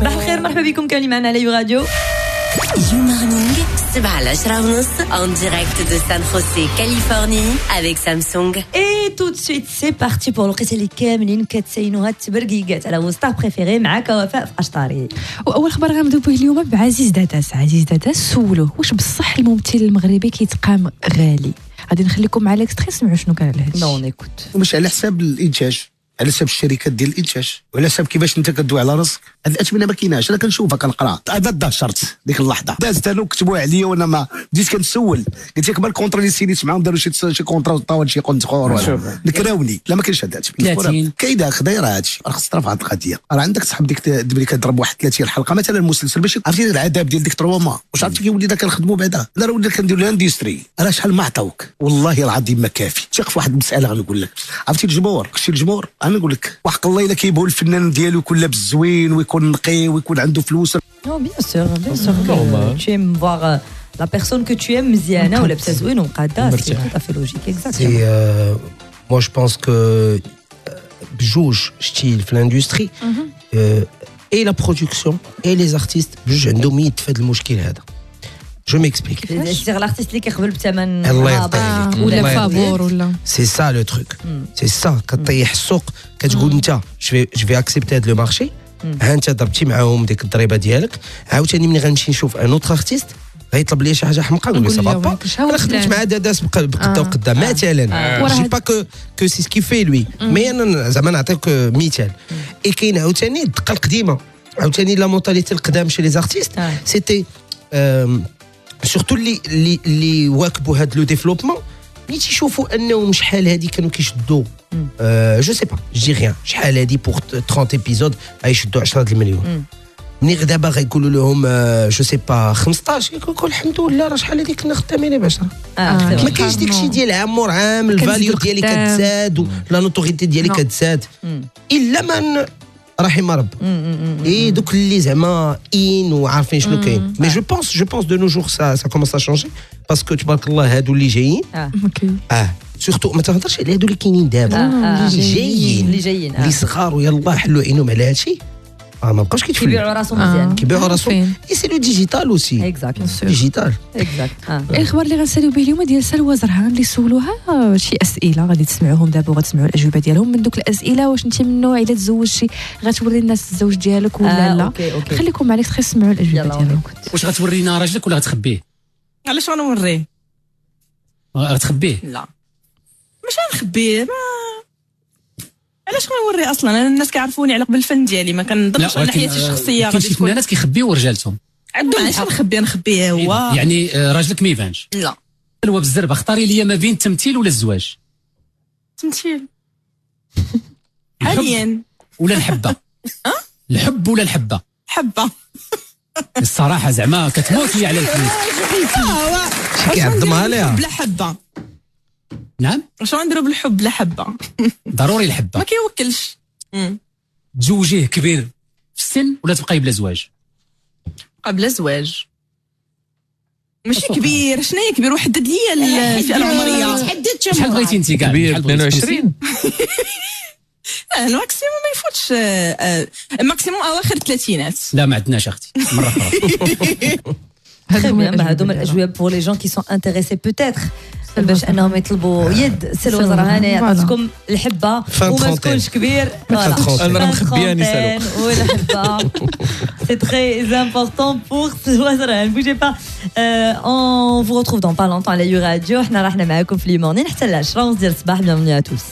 صباح الخير مرحبا بكم كاملين معنا على يو راديو You Morning 7h10 en direct de San José, Californie avec Samsung. Et tout de suite c'est parti pour الوقيته اللي كاملين كتسينوها التبرقيقات على وسطار بريفيري معاك وفاء في قشطاري. واول خبر غنبداو به اليوم بعزيز داداس. عزيز داداس سولوه واش بصح الممثل المغربي كيتقام غالي. غادي نخليكم مع الاكستري نسمعوا شنو كان على هادشي. نو نيكوت ومش على حساب الانتاج، على حساب الشركات ديال الانتاج وعلى حساب كيفاش انت كدوي على راسك. هاد الاثمنه ما كايناش، انا كنشوفها كنقرا هذا دهشرت ديك اللحظه دازت انا وكتبوها عليا وانا ما بديت كنسول. قلت لك الكونترا اللي سينيت معاهم داروا شي كونترا طاول شي قنتخور نكراوني. لا ما كاينش هذا الشيء، كاينه خدايره هذا الشيء. راه خص تعرف هذه القضيه. راه عندك صاحب ديك اللي كضرب واحد 30 حلقه مثلا مسلسل باش عرفتي العذاب ديال ديك 3 موا. واش عرفتي كي ولينا كنخدموا بعدا. لا راه ولينا كنديروا الاندستري. راه شحال ما عطاوك والله العظيم ما كافي. ثق في واحد المساله غنقول لك. عرفتي الجمهور كلشي الجمهور. انا نقول لك وحق الله الا كيبغوا الفنان ديالو يكون لابس زوين ويكون نقي ويكون عنده فلوس. Non, bien sûr que tu aimes voir la personne que tu aimes مزيانة ولا لابسة زوين ومقادة. C'est tout à fait logique, exactement. Et moi je pense que بجوج ستيل في الاندستري et la production et les artistes بجوج عندهم يد في هذا المشكل هذا. Je m'explique. C'est-à-dire l'artiste اللي كيقبل بثمن ولا فابور ولا. C'est ça le truc. C'est ça كطيح السوق كتقول انت je vais accepter هذا لو مارشي. ها انت ضربتي معاهم ديك الضريبه ديالك. عاوتاني ملي غنمشي نشوف ان اوتر ارتيست غيطلب لي شي حاجه حمقى نقول له سا با. انا خدمت مع داداس بقدا وقدا مثلا. جي با كو سي سكي في لوي مي انا زعما نعطيك مثال. اي كاين عاوتاني الدقه القديمه عاوتاني لا مونتاليتي القدام شي لي زارتيست سيتي سورتو اللي واكبوا هاد لو ديفلوبمون ملي تيشوفوا انهم شحال هادي كانوا كيشدوا جو سي با جي ريان شحال هادي بور 30 ايبيزود غيشدوا 10 المليون. ملي دابا غيقولوا لهم جو سي با 15 يقول الحمد لله راه شحال هادي كنا خدامين باش ما كاينش داكشي ديال عام مور عام. الفاليو ديالي كتزاد ولا نوتوريتي ديالي كتزاد الا من رحم رب. اي دوك اللي زعما ان وعارفين شنو كاين. مي جو بونس دو نو جور سا كومونس ا شونجي باسكو تبارك الله هادو اللي جايين سورتو ما تهضرش على هادو اللي كاينين دابا اللي جايين اللي صغار ويلا حلوا عينهم على هادشي. ما بقاوش كيبيعوا راسهم مزيان كيبيعوا راسهم. اي سي لو ديجيتال اوسي ديجيتال. الخبر اللي غنساليو به اليوم ديال سلوى زرهان اللي سولوها شي اسئله غادي تسمعوهم دابا وغتسمعوا الاجوبه ديالهم. من دوك الاسئله واش انت من النوع الا تزوجتي غتوري الناس الزوج ديالك ولا لا. خليكم عليك تسمعوا الاجوبه ديالهم. واش غتورينا راجلك ولا غتخبيه؟ علاش غنوريه؟ غتخبيه؟ لا ماشي غنخبيه. علاش غنوري اصلا؟ انا الناس كيعرفوني على قبل الفن ديالي ما كنضرش على حياتي الشخصيه. غادي تكون الناس كيخبيو رجالتهم عندهم الحق. نخبيه هو يعني راجلك ما يبانش. لا هو بالزربه اختاري لي ما بين التمثيل ولا الزواج. تمثيل حاليا ولا الحبه. الحب ولا الحبه؟ حبه الصراحه زعما كتموتي على الفلوس. كيعظمها ليها بلا حبه. نعم واش غنديروا بالحب لا حبه؟ ضروري الحبه. ما كيوكلش. تزوجيه كبير في السن ولا تبقاي بلا زواج؟ قبل زواج. ماشي كبير. شناهي كبير؟ وحدد لي الفئه العمريه. شحال بغيتي انت كاع؟ كبير 22. الماكسيموم ما يفوتش الماكسيموم اواخر الثلاثينات. لا ما عندناش اختي مره اخرى. هادو الاجوبه بور لي جون كي سون انتريسي بوتيتر باش انهم يطلبوا يد سلوى زرهان يعطيكم الحبه وما تكونش كبير. انا مخبياني سلوى والحبه سي تري امبورطون بور سلوى زرهان. بوجي با on vous retrouve dans pas longtemps على يو راديو. حنا راحنا معاكم في لي مورنين حتى ل 10 ونص ديال الصباح. بيانفوني ا توس.